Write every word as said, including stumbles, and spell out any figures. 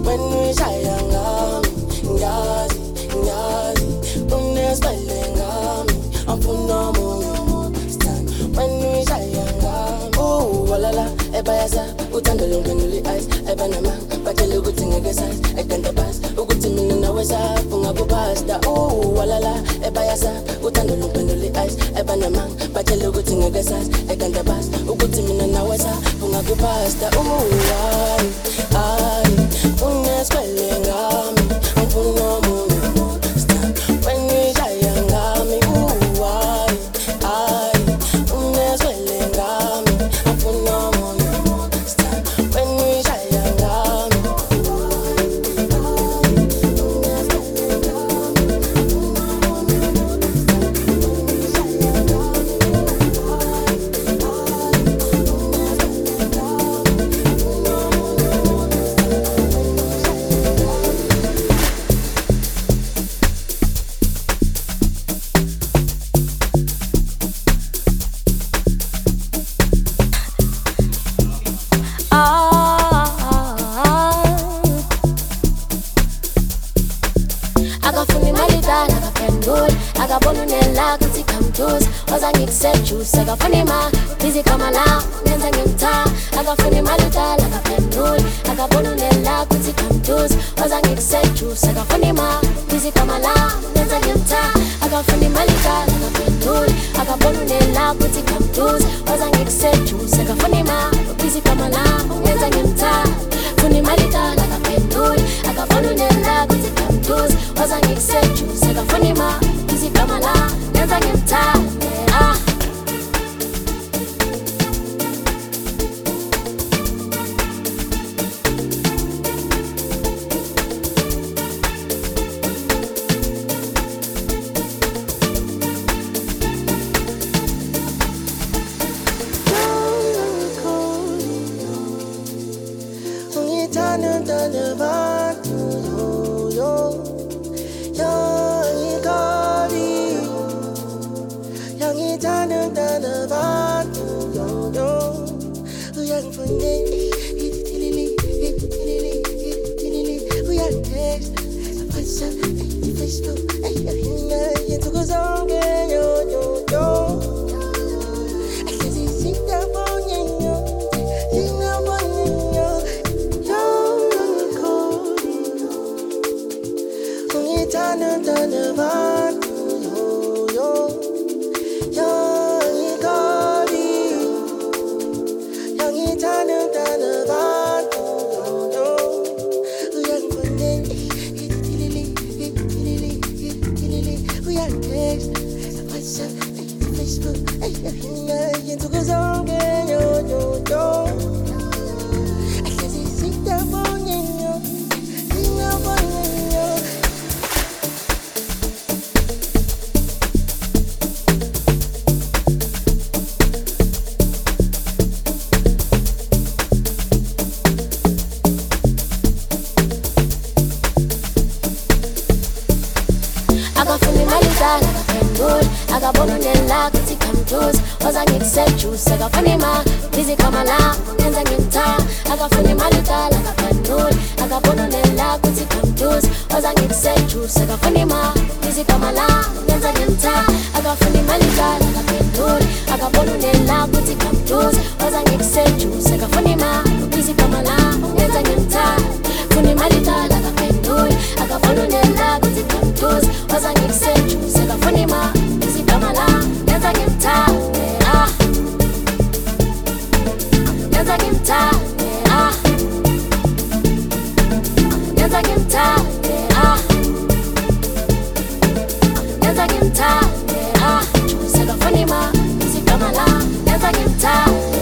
when we shaya ngami ngazi ngazi unesibele ngami amfuna omunye stand when we shaya ngami oh walala ebayasa uthanda longena le eyes ebanama batshela ukuthi ngeke size ekanta pass ukuthi mina nawe safunga kubasta oh walala ebayasa uthanda longena le eyes ebanama batshela ukuthi ngeke size ekanta pass ukuthi mina nawe safunga kubasta oh ay ay unesibele ngami amfuna omunye stand when we shaya ngami oh ay ay unesibele ngami amfuna omunye stand when we shaya ngami Akafuni ma, busy kama la, nenza ngimta. Akafuni maluta, akapendul. Akabonu nela, kuti kamtus. Waza ngiksetus. Akafuni ma, busy kama la, nenza ngimta. Akafuni maluta, akapendul. Akabonu nela, kuti kamtus. Waza ngiksetus. Akafuni ma, busy kama la, nenza ngimta. Funi maluta, akapendul. Akabonu nela, kuti kamtus. Waza ngiksetus. Akafuni ma, busy kama la, nenza ngimta. Ah. Time.